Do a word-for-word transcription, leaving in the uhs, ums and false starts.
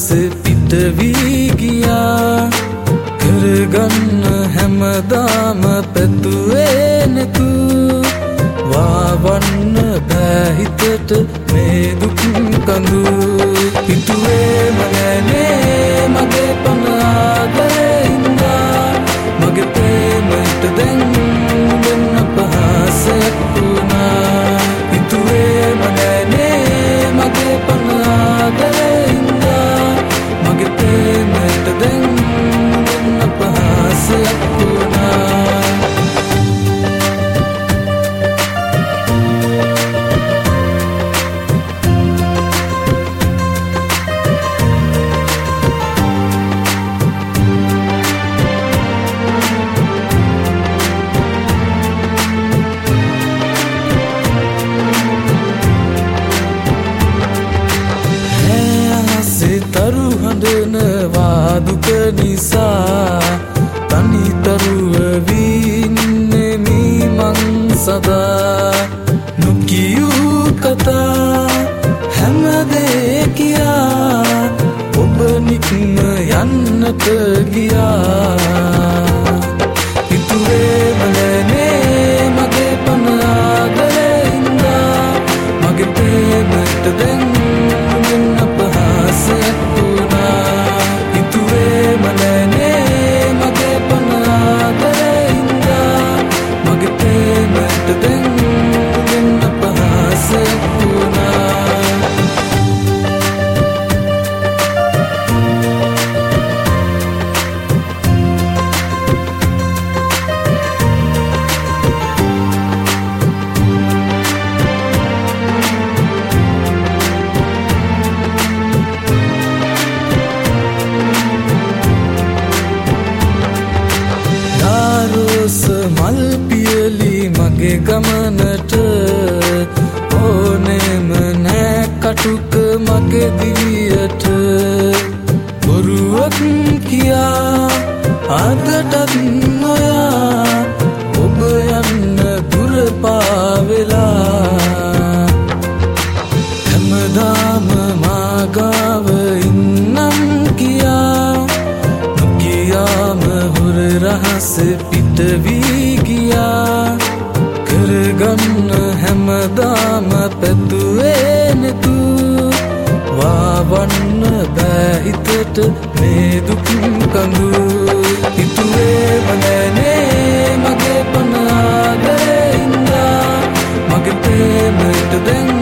පිට වී ගියා කරගන්න හැමදාම පැතුවේ නැතු වාවන්න බෑ හිතට මේ දුක් කඳු හිතුවේම නෑනේ මගේ පන ආදරේ හින්දා මගේ ප්‍රේමයට දැන් වෙන පහසක් වුණා හිතුවේම නෑනේ මගේ පන ආදරේ හින්දා මගේ ප්‍රේමයට දැන් වෙන පහසක් වුණා තරු හඬනවා දුක නිසා තනිතරුව වීන්නේ මං සදා නොකියූ කතා හැමදේ කියා ඔබ නික්ම යන්නට ගියා හිතුවේම නෑනේ මගේ පන ආදරේ හින්දා මගේ ප්‍රේමයට දැන් වෙන පහසක් මල් පියලි මගේ ගමනට ඕනෙම නෑ කටුක මගේ දිවියට බොරුවක් කියා අදටත් නොයා ඔබ යන්න දුර පාවෙලා හැමදාම මාගාව ඉන්නම් කියා නොකියාම හොර රහස පිට වී ගියා කරගන්න හැමදාම පැතුවේ නැතු වාවන්න බෑ හිතට මේ දුක් කඳු හිතුවේම නෑනේ මගේ පන ආදරේ හින්දා මගේ ප්‍රේමයට දැන්